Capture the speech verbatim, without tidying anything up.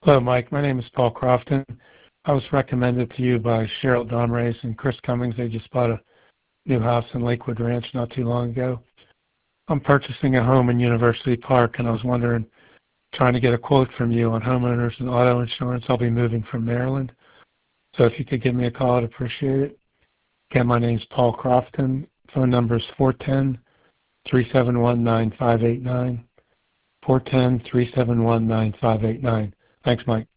Hello, Mike. My name is Paul Crofton. I was recommended to you by Cheryl Domrace and Chris Cummings. They just bought a new house in Lakewood Ranch not too long ago. I'm purchasing a home in University Park, and I was wondering, trying to get a quote from you on homeowners and auto insurance. I'll be moving from Maryland. So if you could give me a call, I'd appreciate it. Again, my name's Paul Crofton. Phone number is four one zero, three seven one, nine five eight nine, four one zero, three seven one, nine five eight nine. Thanks, Mike.